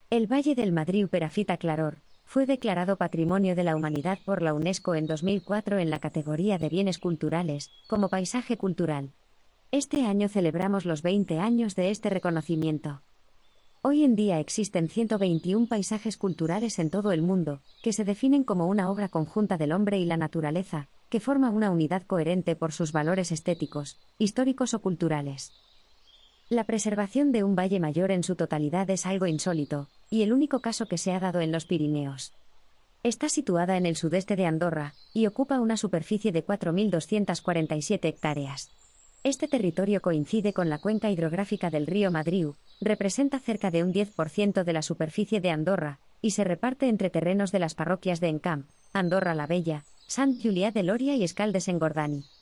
El Valle del Madriu Perafita Claror fue declarado Patrimonio de la Humanidad por la UNESCO en 2004 en la categoría de Bienes Culturales, como paisaje cultural. Este año celebramos los 20 años de este reconocimiento. Hoy en día existen 121 paisajes culturales en todo el mundo, que se definen como una obra conjunta del hombre y la naturaleza, que forma una unidad coherente por sus valores estéticos, históricos o culturales. La preservación de un valle mayor en su totalidad es algo insólito, y el único caso que se ha dado en los Pirineos. Está situada en el sudeste de Andorra, y ocupa una superficie de 4.247 hectáreas. Este territorio coincide con la cuenca hidrográfica del río Madriu, representa cerca de un 10% de la superficie de Andorra, y se reparte entre terrenos de las parroquias de Encamp, Andorra la Vella, Sant Julià de Lòria y Escaldes-Engordany.